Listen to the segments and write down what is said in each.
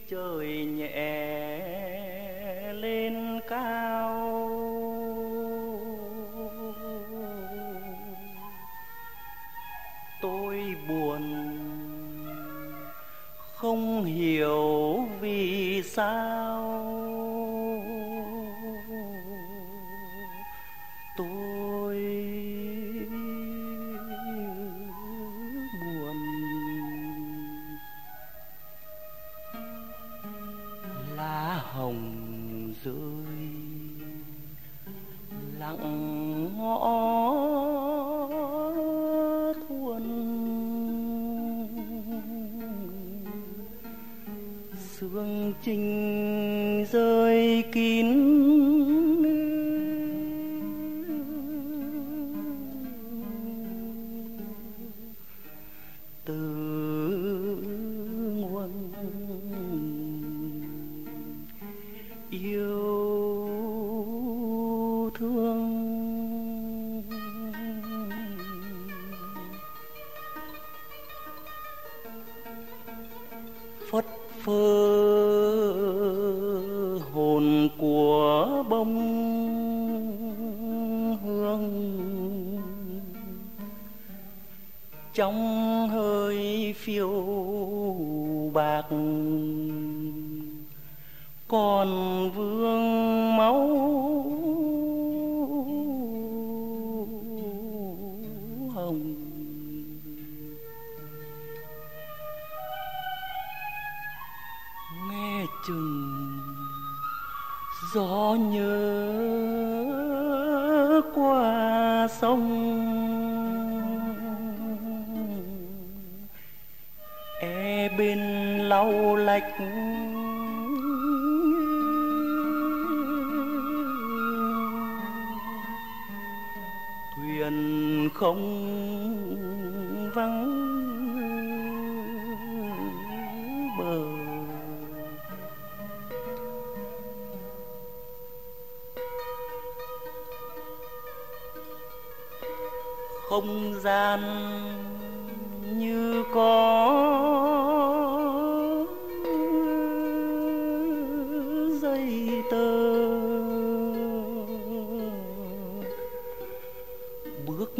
trời nhẹ lên cao, tôi buồn không hiểu vì sao. Tôi buồn lá hồng rơi lặng ngõ thuần, sương trinh rơi kín từ nguồn yêu thương. Phất phơ hồn của bông hương, trong hơi phiêu bạc còn vương máu hồng. Nghe chừng gió nhớ qua sông, e bên lau lách thuyền không vắng bờ. Không gian như có dây tơ, bước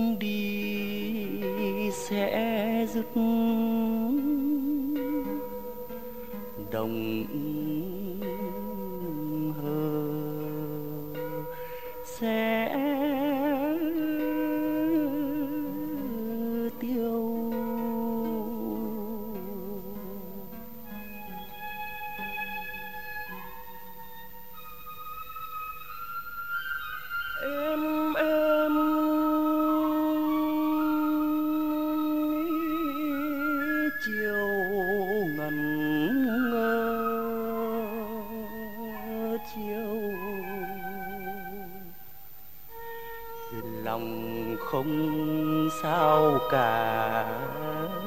đi sẽ dứt đồng hờ sẽ tiêu. Em chiều ngẩn ngơ chiều, lòng không sao cả.